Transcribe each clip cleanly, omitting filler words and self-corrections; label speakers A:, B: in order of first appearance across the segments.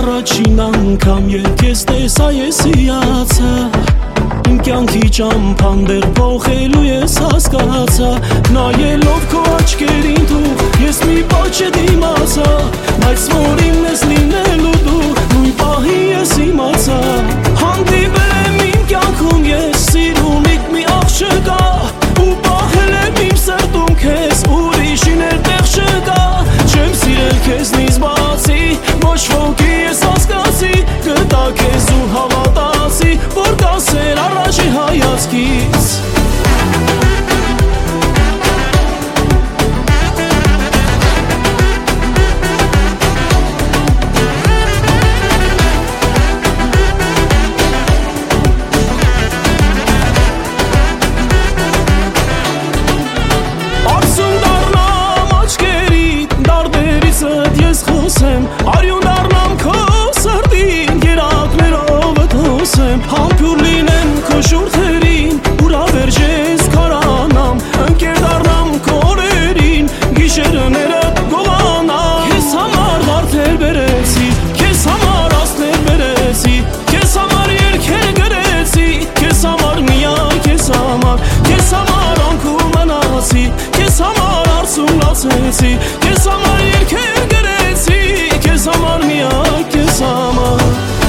A: առաջին անգամ երբ ես տեսա ես հիացա Իմ կյանքի ճամփան դեռ փոխելու ես հասկացա Նայելով քո աչքերին դու ես մի բան չդիմացա Բայց որ իմն ես լինելու դու նույն պահի ես իմացա Հանդիպել եմ իմ կյանքում ես սիրունիք մի աղջկա Ու պահել եմ իմ սրտում քեզ ուրիշին էլ տեղ չկա Չեմ սիրել քեզնից բացի ոչ ոքի ես հասկացի Գտա քեզ ու հավատացի որ կասեր առաջի հայացքից Արյուն դառնամ քո սրտին գերակներով թոսեմ Համբյուր լինեմ քո շուրթերին ուրավերջ ես քարանամ Ընկեր դառնամ քո օրերին գիշերները գողանամ Քեզ համար վարդեր բերեցի քեզ համար աստներ բերեցի Քեզ համար երգեր գրեցի քեզ համար միայն քեզ համար անքու մնացի քեզ համար արցուն լացեցի Քեզ համար երգեր գրեցի Քեզ համար միակ քեզ համար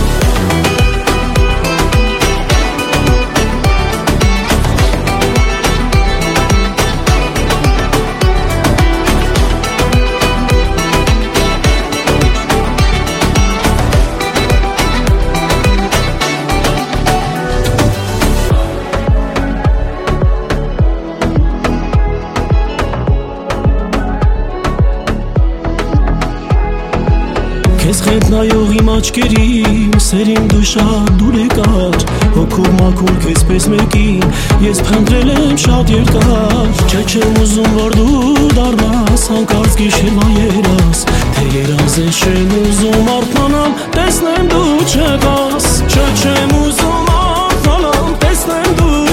A: Քեզ խենթ նայող իմ աչքերին սերին դու շատ դուր եկար Հոգով մաքուր քեզ պես մեկին ես փնտրել եմ շատ երկար Չէ չեմ ուզում որ դու դառնաս հանկարծ գիշերվա երաս Թե երազ ես չեմ ուզում արթնանամ տեսնեմ դու չկաս Չէ չեմ ուզում արթնանամ տեսնեմ դու